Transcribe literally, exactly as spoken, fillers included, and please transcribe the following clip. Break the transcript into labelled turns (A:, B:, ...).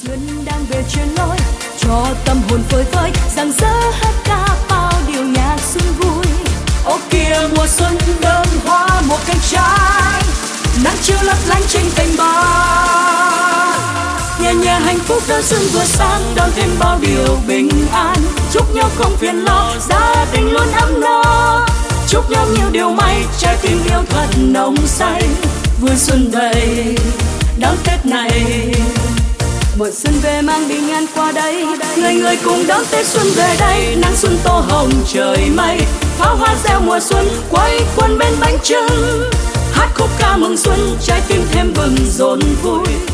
A: xuân đang về trên lối, cho tâm hồn phơi phới rằng dỡ hát ca bao điều nhạc xuân vui. Ô kia mùa xuân đơm hoa một cánh trái, nắng chiều lấp lánh trên cành bay. Nhẹ nhẹ hạnh phúc đón xuân vừa sang, đón thêm bao điều bình an. Chúc nhau không phiền lo, gia đình luôn ấm no. Chúc nhau nhiều điều may, trái tim yêu thật nồng say. Vui xuân đầy đón Tết này, mùa xuân về mang bình an qua đây. Người người cùng đón Tết xuân về đây, nắng xuân tô hồng trời mây. Pháo hoa reo mùa xuân quay quần bên bánh trưng, hát khúc ca mừng xuân trái tim thêm bừng rộn vui.